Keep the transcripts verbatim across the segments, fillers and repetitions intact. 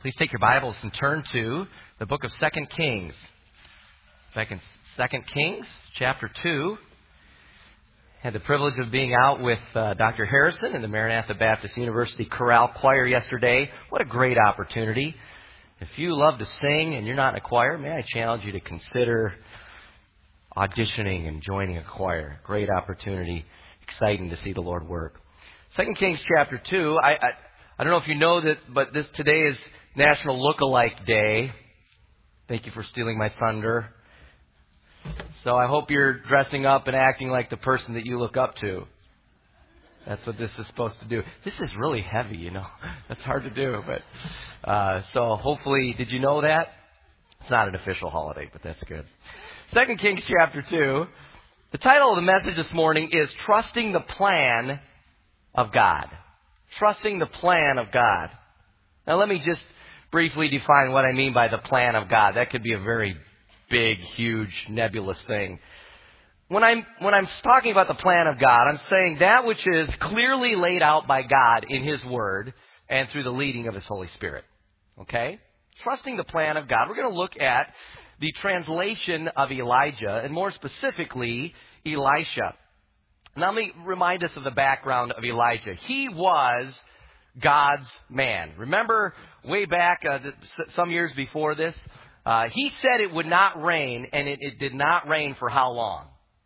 Please take your Bibles and turn to the book of Second Kings. Second Kings, chapter two. Had the privilege of being out with uh, Doctor Harrison in the Maranatha Baptist University Chorale Choir yesterday. What a great opportunity. If you love to sing and you're not in a choir, may I challenge you to consider auditioning and joining a choir. Great opportunity. Exciting to see the Lord work. Second Kings, chapter two. I... I I don't know if you know that, but this today is National Look-alike Day. Thank you for stealing my thunder. So I hope you're dressing up and acting like the person that you look up to. That's what this is supposed to do. This is really heavy, you know. That's hard to do. But uh, so hopefully, did you know that? It's not an official holiday, but that's good. Second Kings chapter two. The title of the message this morning is Trusting the Plan of God. Trusting the plan of God. Now let me just briefly define what I mean by the plan of God. That could be a very big, huge, nebulous thing. When I'm, when I'm talking about the plan of God, I'm saying that which is clearly laid out by God in His Word and through the leading of His Holy Spirit. Okay? Trusting the plan of God. We're going to look at the translation of Elijah, and more specifically, Elisha. Now let me remind us of the background of Elijah. He was God's man. Remember way back uh, some years before this, uh, he said it would not rain, and it, it did not rain for how long?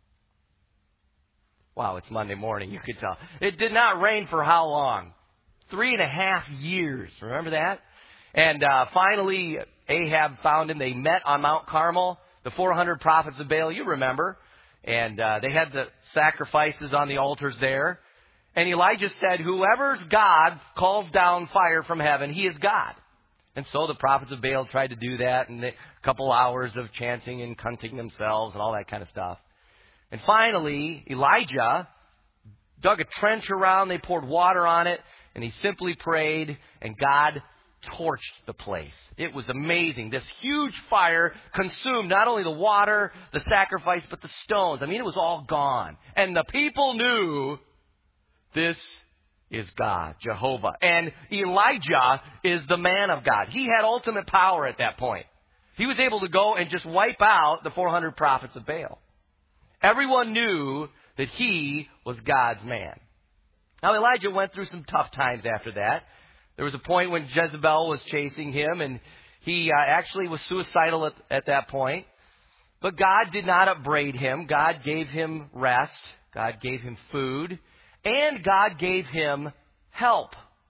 Wow, it's Monday morning, you could tell. It did not rain for how long? Three and a half years. Remember that? And uh, finally, Ahab found him. They met on Mount Carmel, the four hundred prophets of Baal, you remember. And uh, they had the sacrifices on the altars there. And Elijah said, whoever's God calls down fire from heaven, he is God. And so the prophets of Baal tried to do that, and a couple hours of chanting and cunting themselves and all that kind of stuff. And finally, Elijah dug a trench around, they poured water on it, and he simply prayed, and God torched the place. It was amazing. This huge fire consumed not only the water, the sacrifice, but the stones. I mean, it was all gone. And the people knew this is God, Jehovah. And Elijah is the man of God. He had ultimate power at that point. He was able to go and just wipe out the four hundred prophets of Baal. Everyone knew that he was God's man. Now, Elijah went through some tough times after that. There was a point when Jezebel was chasing him, and he uh, actually was suicidal at, at that point. But God did not upbraid him. God gave him rest. God gave him food. And God gave him help.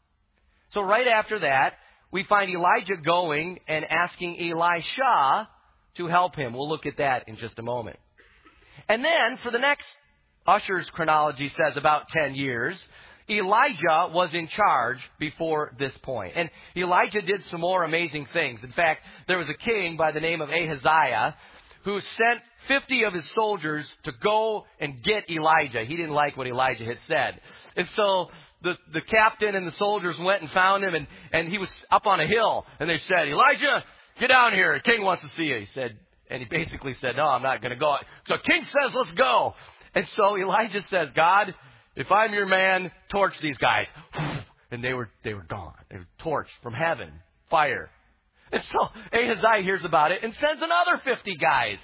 So right after that, we find Elijah going and asking Elisha to help him. We'll look at that in just a moment. And then, for the next, Ussher's chronology says about ten years, Elijah was in charge before this point. And Elijah did some more amazing things. In fact, there was a king by the name of Ahaziah who sent fifty of his soldiers to go and get Elijah. He didn't like what Elijah had said. And so the, the captain and the soldiers went and found him, and, and he was up on a hill. And they said, Elijah, get down here. The king wants to see you. He said, and he basically said, no, I'm not going to go. So king says, let's go. And so Elijah says, God, if I'm your man, torch these guys. And they were they were gone. They were torched from heaven. Fire. And so Ahaziah hears about it and sends another fifty guys.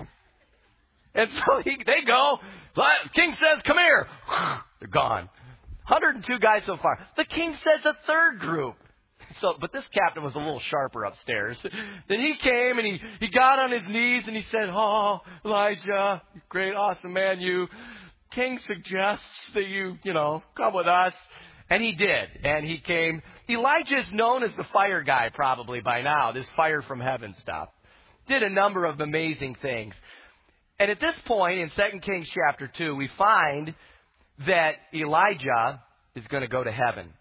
And so he, they go. King says, come here. They're gone. one hundred two guys so far. The king sends a third group. So, but this captain was a little sharper upstairs. Then he came and he, he got on his knees and he said, oh, Elijah, great, awesome man, you. King suggests that you, you know, come with us. And he did. And he came. Elijah is known as the fire guy probably by now, this fire from heaven stuff. Did a number of amazing things. And at this point in Second Kings chapter two, we find that Elijah is going to go to heaven.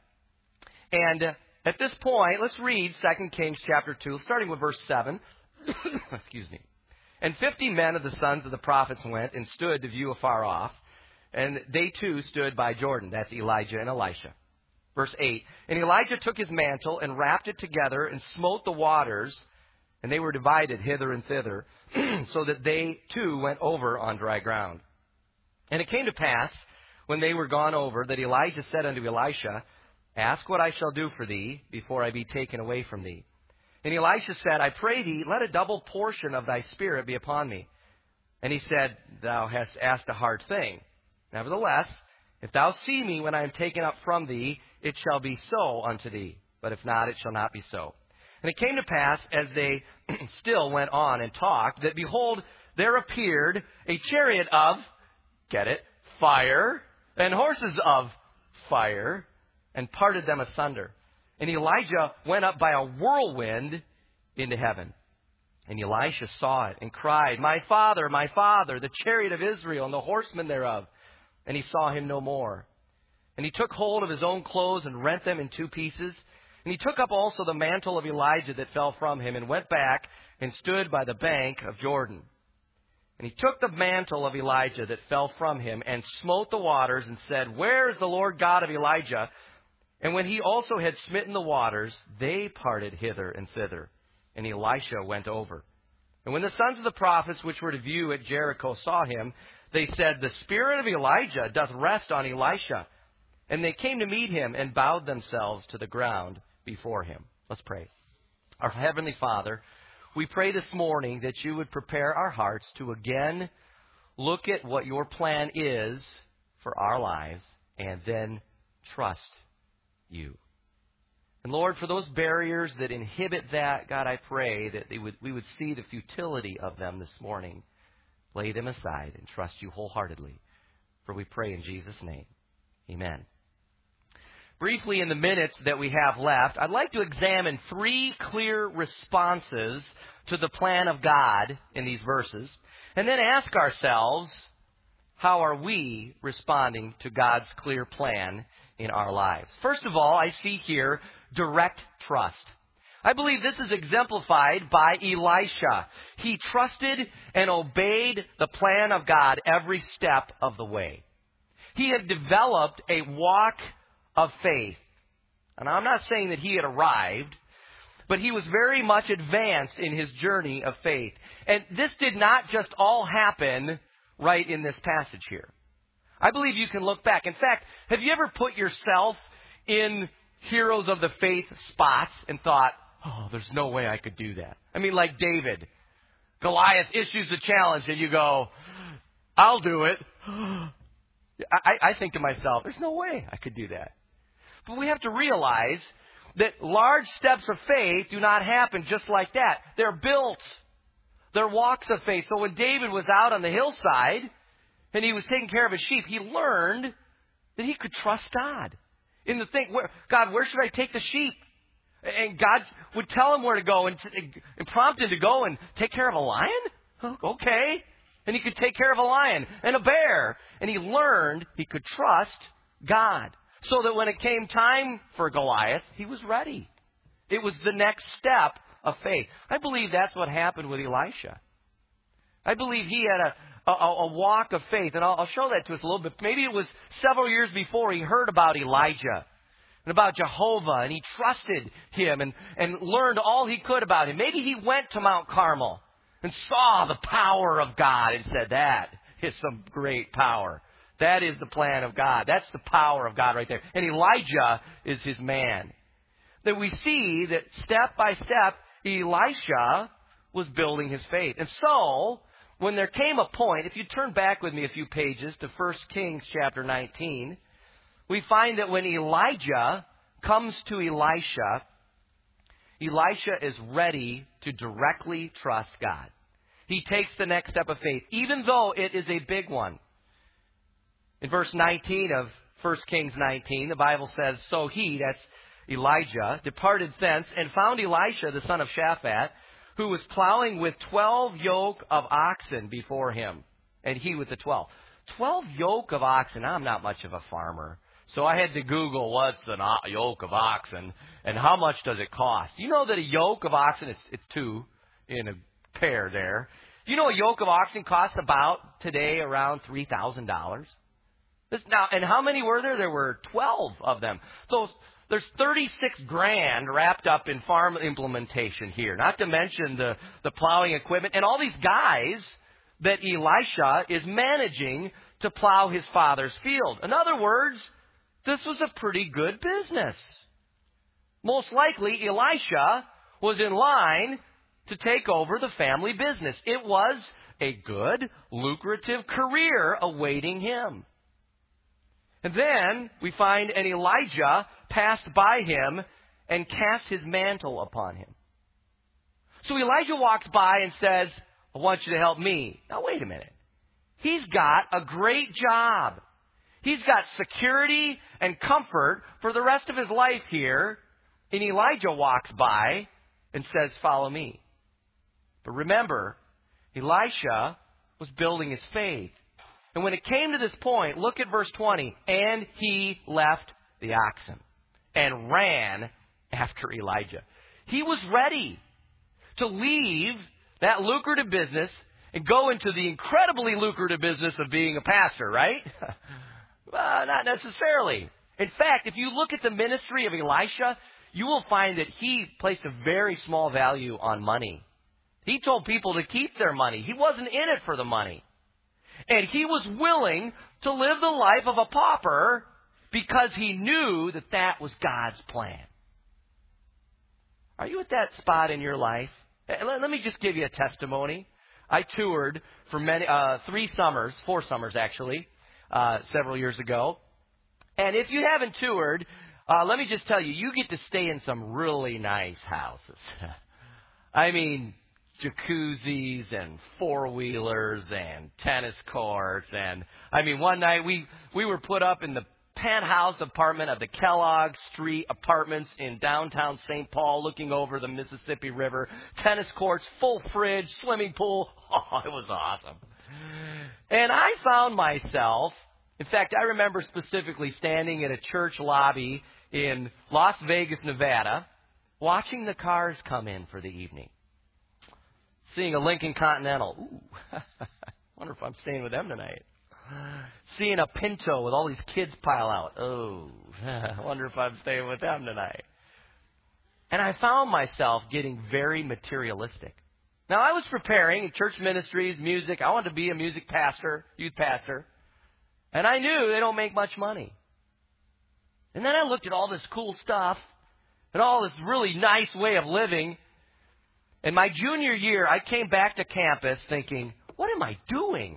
And at this point, let's read Second Kings chapter two, starting with verse seven. Excuse me. And fifty men of the sons of the prophets went and stood to view afar off. And they too stood by Jordan. That's Elijah and Elisha. Verse eight. And Elijah took his mantle and wrapped it together and smote the waters. And they were divided hither and thither, so that they too went over on dry ground. And it came to pass, when they were gone over, that Elijah said unto Elisha, Ask what I shall do for thee before I be taken away from thee. And Elisha said, I pray thee, let a double portion of thy spirit be upon me. And he said, thou hast asked a hard thing. Nevertheless, if thou see me when I am taken up from thee, it shall be so unto thee. But if not, it shall not be so. And it came to pass, as they still went on and talked, that behold, there appeared a chariot of, get it, fire, and horses of fire, and parted them asunder. And Elijah went up by a whirlwind into heaven. And Elisha saw it and cried, My father, my father, the chariot of Israel and the horsemen thereof. And he saw him no more. And he took hold of his own clothes and rent them in two pieces. And he took up also the mantle of Elijah that fell from him and went back and stood by the bank of Jordan. And he took the mantle of Elijah that fell from him and smote the waters and said, Where is the Lord God of Elijah? And when he also had smitten the waters, they parted hither and thither. And Elisha went over. And when the sons of the prophets which were to view at Jericho saw him, they said, The spirit of Elijah doth rest on Elisha. And they came to meet him and bowed themselves to the ground before him. Let's pray. Our Heavenly Father, we pray this morning that you would prepare our hearts to again look at what your plan is for our lives and then trust you. And Lord, for those barriers that inhibit that, God, I pray that they would, we would see the futility of them this morning. Lay them aside and trust you wholeheartedly. For we pray in Jesus' name. Amen. Briefly, in the minutes that we have left, I'd like to examine three clear responses to the plan of God in these verses, and then ask ourselves, how are we responding to God's clear plan in our lives? First of all, I see here direct trust. I believe this is exemplified by Elisha. He trusted and obeyed the plan of God every step of the way. He had developed a walk of faith. And I'm not saying that he had arrived, but he was very much advanced in his journey of faith. And this did not just all happen right in this passage here. I believe you can look back. In fact, have you ever put yourself in heroes of the faith spots and thought, oh, there's no way I could do that? I mean, like David. Goliath issues the challenge and you go, I'll do it. I, I think to myself, there's no way I could do that. But we have to realize that large steps of faith do not happen just like that. They're built. They're walks of faith. So when David was out on the hillside and he was taking care of his sheep, he learned that he could trust God. In the thing, where, God, where should I take the sheep? And God would tell him where to go and, and prompt him to go and take care of a lion? Okay. And he could take care of a lion and a bear. And he learned he could trust God. So that when it came time for Goliath, he was ready. It was the next step of faith. I believe that's what happened with Elisha. I believe he had a, a, a walk of faith. And I'll, I'll show that to us a little bit. Maybe it was several years before he heard about Elijah and about Jehovah. And he trusted him and, and learned all he could about him. Maybe he went to Mount Carmel and saw the power of God and said, that is some great power. That is the plan of God. That's the power of God right there. And Elijah is his man. That we see that step by step, Elisha was building his faith. And so, when there came a point, if you turn back with me a few pages to First Kings chapter nineteen, we find that when Elijah comes to Elisha, Elisha is ready to directly trust God. He takes the next step of faith, even though it is a big one. In verse nineteen of First Kings nineteen, the Bible says, So he, that's Elijah, departed thence and found Elisha, the son of Shaphat, who was plowing with twelve yoke of oxen before him, and he with the twelve. Twelve yoke of oxen. I'm not much of a farmer, so I had to Google what's a yoke of oxen and how much does it cost. You know that a yoke of oxen, it's, it's two in a pair there. You know a yoke of oxen costs about today around three thousand dollars. Now, and how many were there? There were twelve of them. So there's thirty-six grand wrapped up in farm implementation here, not to mention the, the plowing equipment and all these guys that Elisha is managing to plow his father's field. In other words, this was a pretty good business. Most likely, Elisha was in line to take over the family business. It was a good, lucrative career awaiting him. And then we find an Elijah passed by him and cast his mantle upon him. So Elijah walks by and says, I want you to help me. Now wait a minute. He's got a great job. He's got security and comfort for the rest of his life here. And Elijah walks by and says, follow me. But remember, Elisha was building his faith. And when it came to this point, look at verse twenty. And he left the oxen and ran after Elijah. He was ready to leave that lucrative business and go into the incredibly lucrative business of being a pastor, right? Well, not necessarily. In fact, if you look at the ministry of Elisha, you will find that he placed a very small value on money. He told people to keep their money. He wasn't in it for the money. And he was willing to live the life of a pauper because he knew that that was God's plan. Are you at that spot in your life? Let me just give you a testimony. I toured for many, uh, three summers, four summers actually, uh, several years ago. And if you haven't toured, uh, let me just tell you, you get to stay in some really nice houses. I mean, jacuzzis and four-wheelers and tennis courts. And I mean, one night we, we were put up in the penthouse apartment of the Kellogg Street Apartments in downtown Saint Paul, looking over the Mississippi River. Tennis courts, full fridge, swimming pool. Oh, it was awesome. And I found myself, in fact, I remember specifically standing in a church lobby in Las Vegas, Nevada, watching the cars come in for the evening. Seeing a Lincoln Continental. Ooh, wonder if I'm staying with them tonight. Seeing a Pinto with all these kids pile out. Oh, I wonder if I'm staying with them tonight. And I found myself getting very materialistic. Now, I was preparing church ministries, music. I wanted to be a music pastor, youth pastor. And I knew they don't make much money. And then I looked at all this cool stuff and all this really nice way of living. And my junior year, I came back to campus thinking, what am I doing?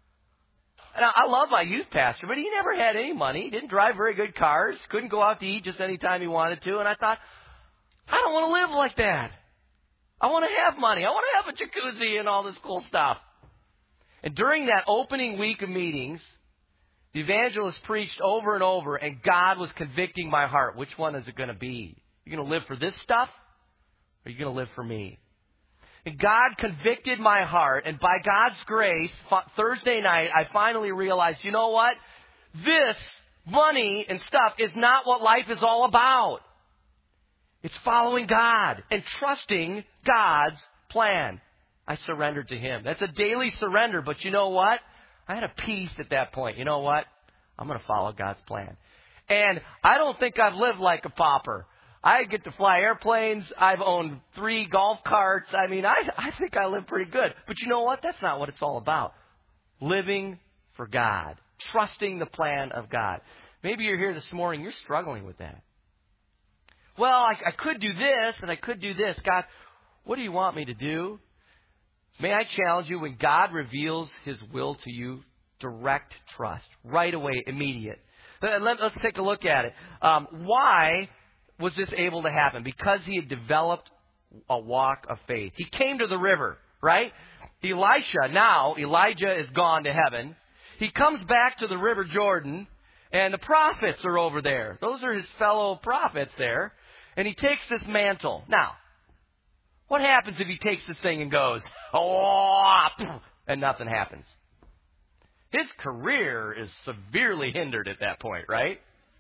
And I love my youth pastor, but he never had any money. He didn't drive very good cars. Couldn't go out to eat just any time he wanted to. And I thought, I don't want to live like that. I want to have money. I want to have a jacuzzi and all this cool stuff. And during that opening week of meetings, the evangelist preached over and over, and God was convicting my heart. Which one is it going to be? You're going to live for this stuff, or are you going to live for me? And God convicted my heart, and by God's grace, Thursday night, I finally realized, you know what? This money and stuff is not what life is all about. It's following God and trusting God's plan. I surrendered to Him. That's a daily surrender, but you know what? I had a peace at that point. You know what? I'm going to follow God's plan. And I don't think I've lived like a pauper. I get to fly airplanes. I've owned three golf carts. I mean, I, I think I live pretty good. But you know what? That's not what it's all about. Living for God. Trusting the plan of God. Maybe you're here this morning. You're struggling with that. Well, I, I could do this and I could do this. God, what do you want me to do? May I challenge you, when God reveals His will to you, direct trust. Right away, immediate. Let, let's take a look at it. Um, why was this able to happen? Because he had developed a walk of faith. He came to the river, right? Elisha, now Elijah is gone to heaven. He comes back to the river Jordan, and the prophets are over there. Those are his fellow prophets there. And he takes this mantle. Now, what happens if he takes this thing and goes, oh, and nothing happens? His career is severely hindered at that point, right?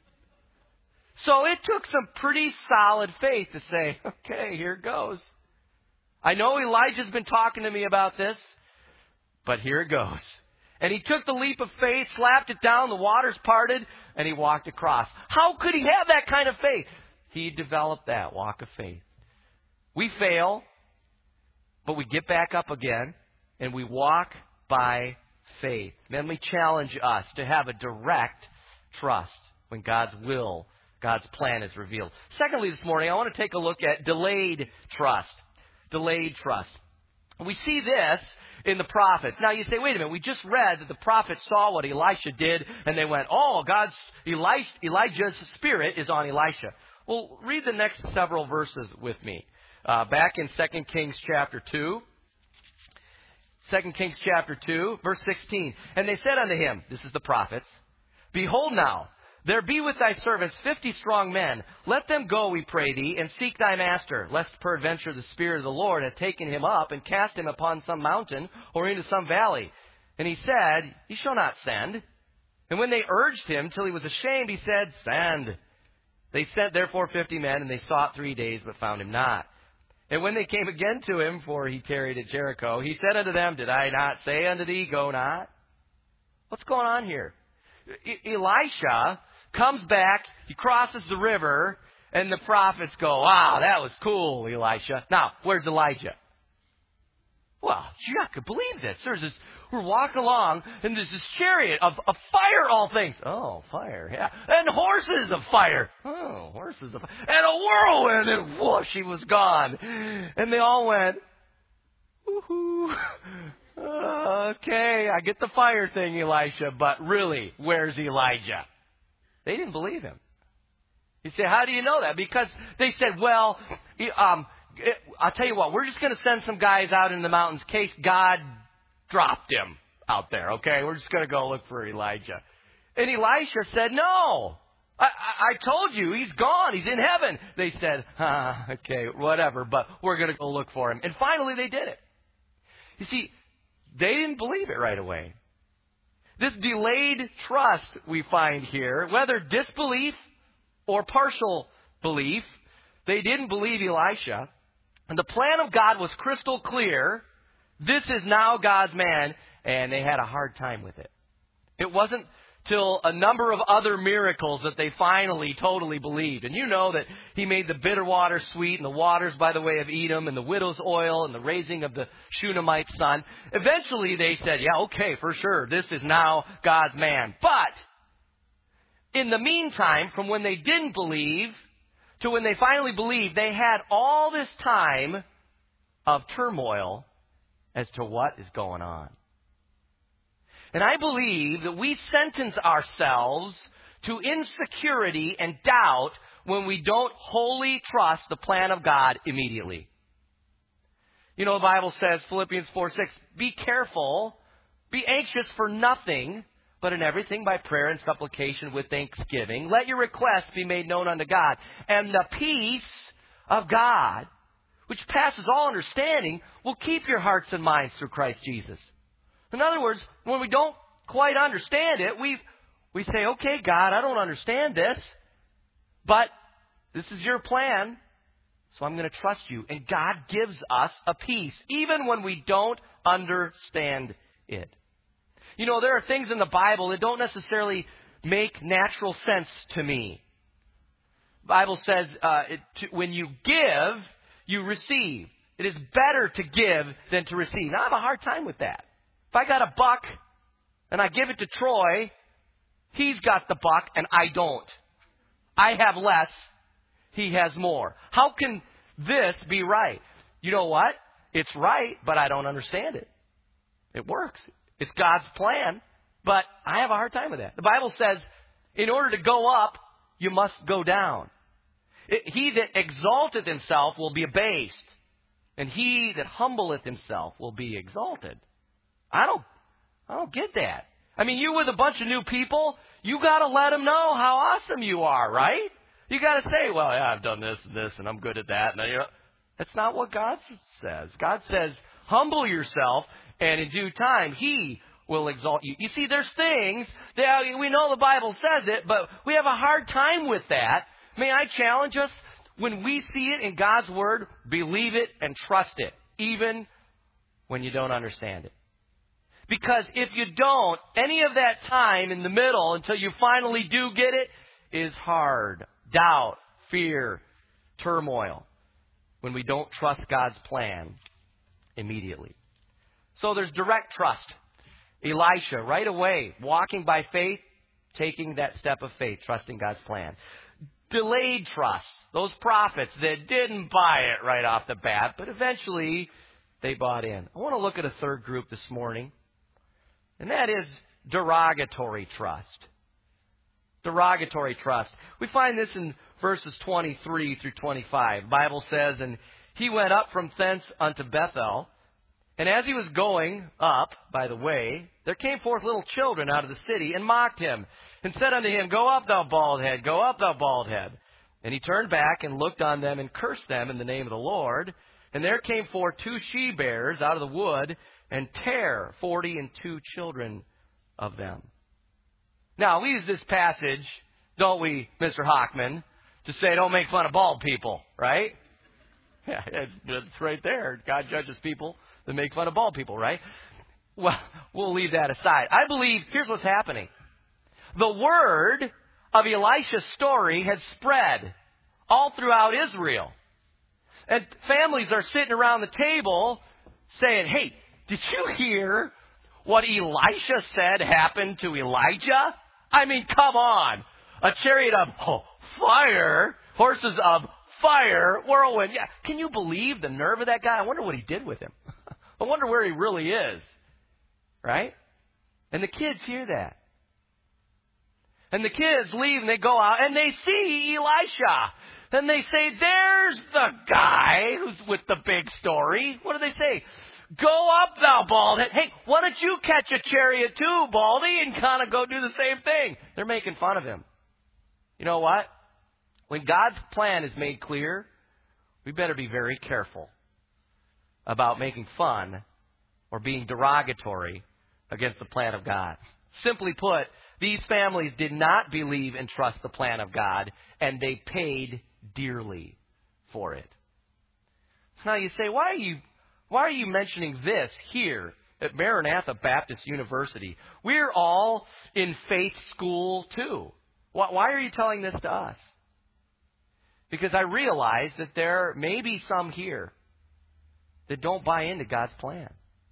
So it took some pretty solid faith to say, okay, here it goes. I know Elijah's been talking to me about this, but here it goes. And he took the leap of faith, slapped it down, the waters parted, and he walked across. How could he have that kind of faith? He developed that walk of faith. We fail, but we get back up again, and we walk by faith. Then we challenge us to have a direct trust when God's will God's plan is revealed. Secondly, this morning, I want to take a look at delayed trust. Delayed trust. We see this in the prophets. Now you say, wait a minute, we just read that the prophets saw what Elisha did, and they went, oh, God's Elijah, Elijah's spirit is on Elisha. Well, read the next several verses with me. Uh, back in Second Kings chapter two. Second Kings chapter two, verse sixteen. And they said unto him, this is the prophets, behold now, there be with thy servants fifty strong men. Let them go, we pray thee, and seek thy master, lest peradventure the Spirit of the Lord hath taken him up, and cast him upon some mountain, or into some valley. And he said, Ye shall not send. And when they urged him till he was ashamed, he said, Send. They sent therefore fifty men, and they sought three days, but found him not. And when they came again to him, for he tarried at Jericho, he said unto them, Did I not say unto thee, Go not? What's going on here? E- Elisha comes back, he crosses the river, and the prophets go, wow, that was cool, Elisha. Now, where's Elijah? Well, gee, I could believe this. There's this, we're walking along, and there's this chariot of, of fire, all things. Oh, fire, yeah. And horses of fire. Oh, horses of fire. And a whirlwind, and whoosh, he was gone. And they all went, woohoo. Okay, I get the fire thing, Elisha, but really, where's Elijah? They didn't believe him. You say, how do you know that? Because they said, well, um, it, I'll tell you what, we're just going to send some guys out in the mountains in case God dropped him out there, okay? We're just going to go look for Elijah. And Elisha said, no, I, I, I told you, he's gone, he's in heaven. They said, ah, okay, whatever, but we're going to go look for him. And finally they did it. You see, they didn't believe it right away. This delayed trust we find here, whether disbelief or partial belief, they didn't believe Elisha. And the plan of God was crystal clear. This is now God's man, and they had a hard time with it. It wasn't till a number of other miracles that they finally totally believed. And you know that he made the bitter water sweet, and the waters by the way of Edom, and the widow's oil, and the raising of the Shunammite son. Eventually they said, yeah, okay, for sure, this is now God's man. But in the meantime, from when they didn't believe to when they finally believed, they had all this time of turmoil as to what is going on. And I believe that we sentence ourselves to insecurity and doubt when we don't wholly trust the plan of God immediately. You know, the Bible says, Philippians four six, be careful, be anxious for nothing, but in everything by prayer and supplication with thanksgiving. Let your requests be made known unto God. And the peace of God, which passes all understanding, will keep your hearts and minds through Christ Jesus. In other words, when we don't quite understand it, we we say, okay, God, I don't understand this, but this is your plan, so I'm going to trust you. And God gives us a peace, even when we don't understand it. You know, there are things in the Bible that don't necessarily make natural sense to me. The Bible says uh, it, to, when you give, you receive. It is better to give than to receive. Now, I have a hard time with that. If I got a buck and I give it to Troy, he's got the buck and I don't. I have less, he has more. How can this be right? You know what? It's right, but I don't understand it. It works. It's God's plan, but I have a hard time with that. The Bible says, in order to go up, you must go down. It, he that exalteth himself will be abased, and he that humbleth himself will be exalted. I don't, I don't get that. I mean, you with a bunch of new people, you got to let them know how awesome you are, right? You got to say, well, yeah, I've done this and this, and I'm good at that. And you know, that's not what God says. God says, humble yourself, and in due time, He will exalt you. You see, there's things that we know the Bible says it, but we have a hard time with that. May I challenge us? When we see it in God's Word, believe it and trust it, even when you don't understand it. Because if you don't, any of that time in the middle until you finally do get it is hard. Doubt, fear, turmoil. When we don't trust God's plan immediately. So there's direct trust. Elisha, right away, walking by faith, taking that step of faith, trusting God's plan. delayed trust. Those prophets that didn't buy it right off the bat, but eventually they bought in. I want to look at a third group this morning, and that is derogatory trust. Derogatory trust. We find this in verses twenty-three through twenty-five. The Bible says, and he went up from thence unto Bethel, and as he was going up by the way, there came forth little children out of the city, and mocked him, and said unto him, Go up, thou bald head, go up, thou bald head. And he turned back and looked on them, and cursed them in the name of the Lord. And there came forth two she-bears out of the wood, and tare forty and two children of them. Now, we use this passage, don't we, Mister Hockman, to say don't make fun of bald people, right? Yeah, it's right there. God judges people that make fun of bald people, right? Well, we'll leave that aside. I believe, here's what's happening. The word of Elisha's story has spread all throughout Israel. And families are sitting around the table saying, hey, did you hear what Elisha said happened to Elijah? I mean, come on. A chariot of oh, fire, horses of fire, whirlwind. Yeah, can you believe the nerve of that guy? I wonder what he did with him. I wonder where he really is. Right? And the kids hear that. And the kids leave and they go out and they see Elisha. Then they say, there's the guy who's with the big story. What do they say? Go up, thou bald head. Hey, why don't you catch a chariot too, Baldy, and kind of go do the same thing? They're making fun of him. You know what? When God's plan is made clear, we better be very careful about making fun or being derogatory against the plan of God. Simply put, these families did not believe and trust the plan of God, and they paid dearly for it. So now you say, why are you, why are you mentioning this here at Maranatha Baptist University? We're all in faith school too. Why, why are you telling this to us? Because I realize that there may be some here that don't buy into God's plan.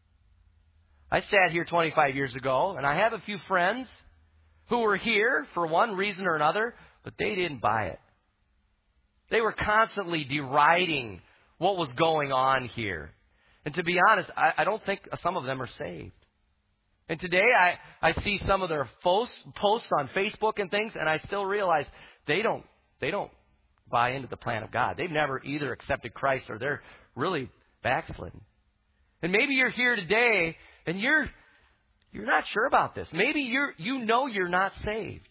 I sat here twenty-five years ago, and I have a few friends who were here for one reason or another, but they didn't buy it. They were constantly deriding what was going on here. And to be honest, I, I don't think some of them are saved. And today I, I see some of their posts, posts on Facebook and things, and I still realize they don't they don't buy into the plan of God. They've never either accepted Christ or they're really backslidden. And maybe you're here today and you're you're not sure about this. Maybe you're you know you're not saved.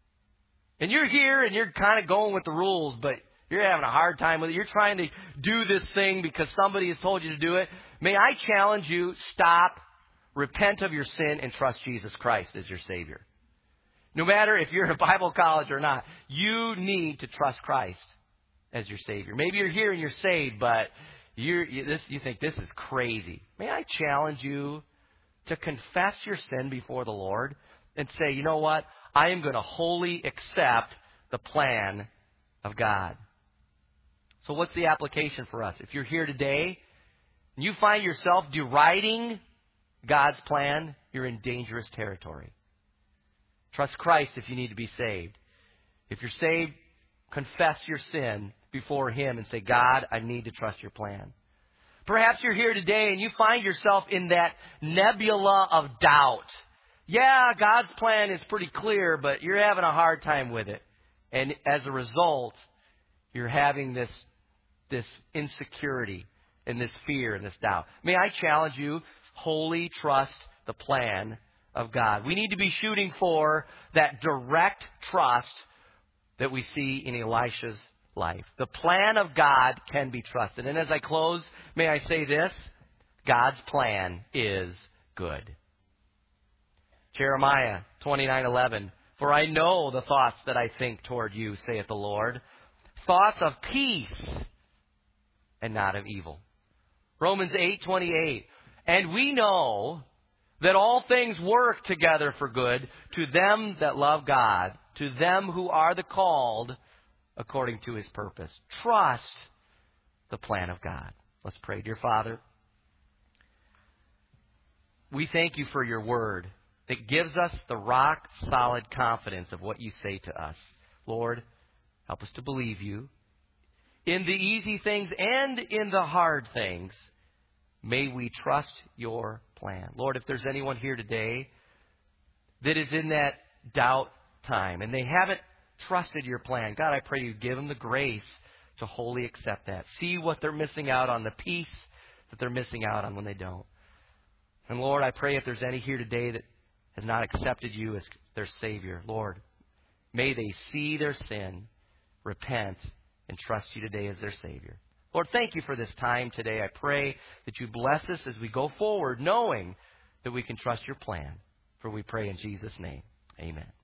And you're here and you're kind of going with the rules, but you're having a hard time with it. You're trying to do this thing because somebody has told you to do it. May I challenge you, stop, repent of your sin, and trust Jesus Christ as your Savior. No matter if you're in a Bible college or not, you need to trust Christ as your Savior. Maybe you're here and you're saved, but you're, you, this, you think this is crazy. May I challenge you to confess your sin before the Lord and say, you know what? I am going to wholly accept the plan of God. So what's the application for us? If you're here today and you find yourself deriding God's plan, you're in dangerous territory. Trust Christ if you need to be saved. If you're saved, confess your sin before Him and say, God, I need to trust your plan. Perhaps you're here today and you find yourself in that nebula of doubt. Yeah, God's plan is pretty clear, but you're having a hard time with it. And as a result, you're having this, this insecurity and this fear and this doubt. May I challenge you, wholly trust the plan of God. We need to be shooting for that direct trust that we see in Elisha's life. The plan of God can be trusted. And as I close, may I say this? God's plan is good. Jeremiah twenty-nine eleven. For I know the thoughts that I think toward you, saith the Lord. Thoughts of peace and not of evil. Romans eight twenty-eight. And we know that all things work together for good to them that love God, to them who are the called according to His purpose. Trust the plan of God. Let's pray. Dear Father, we thank you for your word that gives us the rock-solid confidence of what you say to us. Lord, Help us to believe you in the easy things and in the hard things. May we trust your plan. Lord, if there's anyone here today that is in that doubt time and they haven't trusted your plan, God, I pray you give them the grace to wholly accept that. See what they're missing out on, the peace that they're missing out on when they don't. And Lord, I pray if there's any here today that has not accepted you as their Savior, Lord, may they see their sin, repent, and trust you today as their Savior. Lord, thank you for this time today. I pray that you bless us as we go forward, knowing that we can trust your plan. For we pray in Jesus' name. Amen.